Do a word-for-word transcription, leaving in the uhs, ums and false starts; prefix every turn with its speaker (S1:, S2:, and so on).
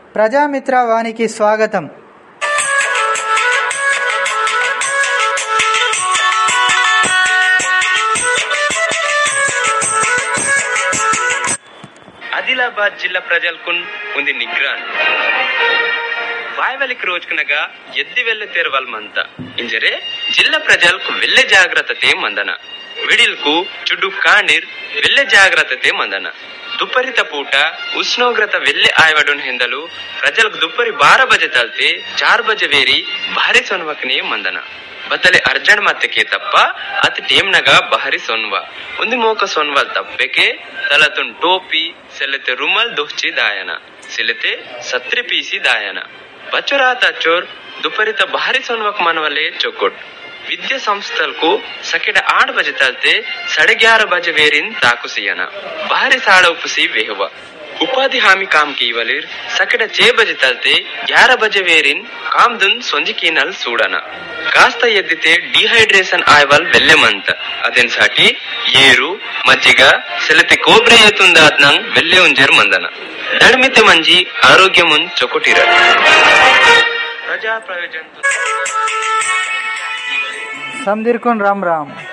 S1: ప్రజామిత్ర వానికి స్వాగతం.
S2: ఆదిలాబాద్ జిల్లా ప్రజలకు ఉంది నిగ్రాన్ వాయవలికి రోజుకునగా ఎద్ది వెళ్ళే తెరవల్మంత ఇంజరే జిల్లా ప్రజలకు వెళ్ళే జాగ్రత్తతే మందన విడిల్కు చుడు కాణిర్ వెళ్ళే జాగ్రత్తతే మందన ದುಪ್ಪರಿತ ಪೂಟ ಉಷ್ಣೋಗ್ರತ ವೆಲ್ಲೆ ಆಯ್ವಡೋನ್ ಹೆಂದಲು ಪ್ರಜలకు ದುಪ್ಪರಿ ಬಾರ ಬಜೆ ತಲ್ತೆ ಚಾರ್ ಬಜೆ ವೇರಿ ಭಾರಿ ಸೊನ್ವಕ್ನೆ ಮಂದನ ಬತ್ತಲೆ ಅರ್ಜೆಂಟ್ ಮತ್ತಕ್ಕೆ ತಪ್ಪ ಅತ್ ಟೇಮ್ನಗ ಭಾರಿ ಸೊನ್ವ ಒಂದು ಮೋಕ ಸೊನ್ವಲ್ ತಪ್ಪೆಕೆ ತಲತುನ್ ಟೋಪಿ ಸೆಲೆತೆ ರುಮಲ್ ದೊಹ್ಚಿ ದಾಯನ ಸಿಲೆತೆ ಸತ್ರಿ ಪೀಸಿ ದಾಯನ ಬಚ್ಚರಾತ ಚೋರ್ ದುಪ್ಪರಿತ ಭಾರಿ ಸೊನ್ವಕ್ ಮನವಲೆ ಚೊಕ್ಕೊಟ್ विद्या संस्थल सकेड आठ बजे तलते साढ़े ग्यारह बजे वेरिन ताकुसियना बाहरी साढ़ उपसी वेहवा उपाधि हामी काम की वलीर सकेड छह बजे तलते ग्यारह बजे वेरिन काम दुन सोंजी कीनल सूडना कास्ता यद्दिते डिहೈಡ್ರೇಷನ್ ಆಯ್ವಲ್ ವೆಲ್ಲೆಮಂತ ಅದೆನ್ಸಾಟಿ ಏರು ಮಜ್ಜಿಗ ಸೆಲೆತೆ ಕೋಬ್ರೆ ಯತುಂದಾದ್ನಂಗ್ ವೆಲ್ಲೆ ಉಂಜೆರ್ ಮಂದನ ದಡ್ಮಿತೆ ಮಂಜಿ ಆರೋಗ್ಯ ಮುನ್ ಚೊಕೊಟಿರ ಪ್ರಜಾ ಪ್ರಯೋಜನ
S1: समदिरकोन राम राम.